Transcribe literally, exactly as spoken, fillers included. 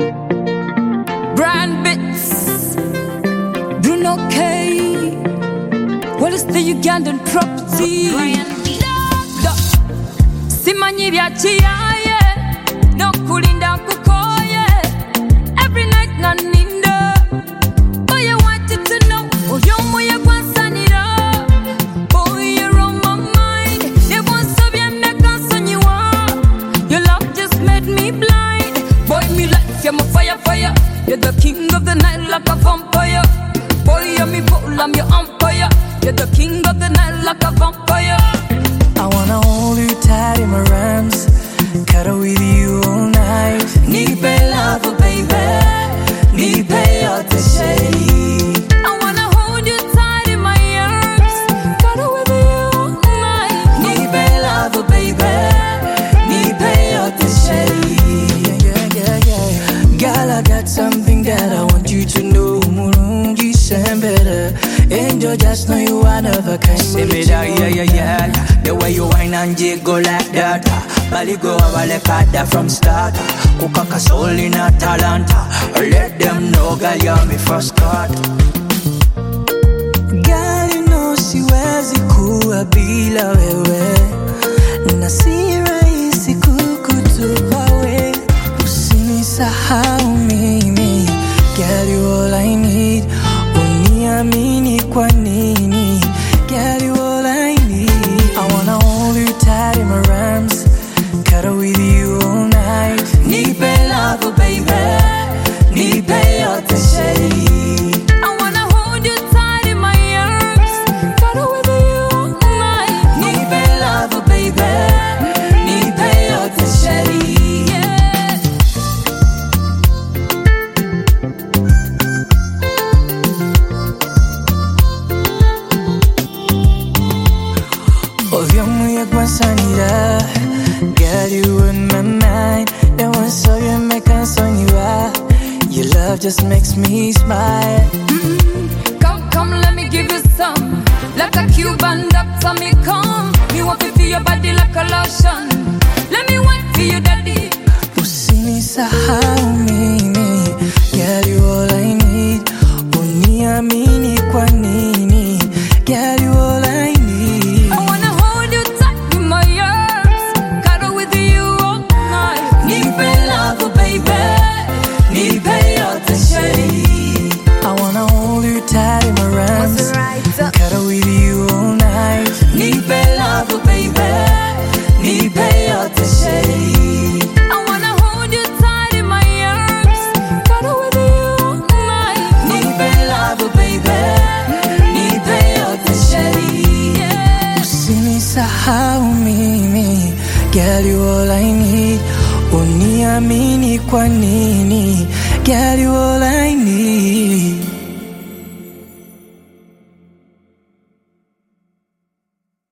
Brand Bits, Bruno K. What is the Ugandan property? Simanyi bya chiyaye no kulinda kukoye. Every night na ninda. Boy, I wanted to know. Oh, yo moya kwansanira. Boy, you're on my mind. You want to be a meka sonyiwa. Your love just made me blind. Boy, me life, you're my fire, fire. You're the king of the night like a vampire. Boy, you're me bull, I'm your umpire. You're the king of the night like a vampire. I wanna hold you tight in my arms, cuddle with you all night. Nipe love, baby. Nipe yote shei. I wanna hold you tight in my arms, cuddle with you all night. Nipe love, baby. Nipe yote shei. Yeah, yeah, yeah. Girl, I got something that I want you to know. Murungi sembere. Angel, just know you one of a kind. Say me that, yeah, yeah, yeah. The way you whine and jiggle like that. Bali go avalekada from start. Kukaka soul in a talanta. Let them know, girl, you're me first cut. Girl, you know siwezi kuwa bila wewe. Na si rahisi kukutupa we. Usinisahau mimi. Girl, you all I need. Uniamini kwa nini? Girl, you all I need. I wanna hold you tight in my arms, cuddle with you all night. Nipe love, baby. Nipe yote shei. I wanna hold you tight in my arms, cuddle with you all night. Nipe love, baby. Nipe yote shei. Girl, you in my mind. That one so you make us on you are. Your love just makes me smile. Mm-hmm. Come, come, let me give you some. Like a Cuban doctor, me come. Me want to feel your body like a lotion. Let me wait for you, daddy. Usinisahau mimi. Girl, you all I need. Uniamini kwa nini? Girl, you all I need. I wanna hold you tight in my arms, cuddle with you all night. Nipe love, baby. Nipe yote shei. I wanna hold you tight in my arms, cuddle with you all night. Nipe love, baby. Nipe yote shei. I wanna hold you tight in my arms, cuddle with you all night. Nipe love, baby. Nipe yote shei. Usinisahau mimi. Girl, you all I need. Uniamini kwa nini? Girl, you all I need.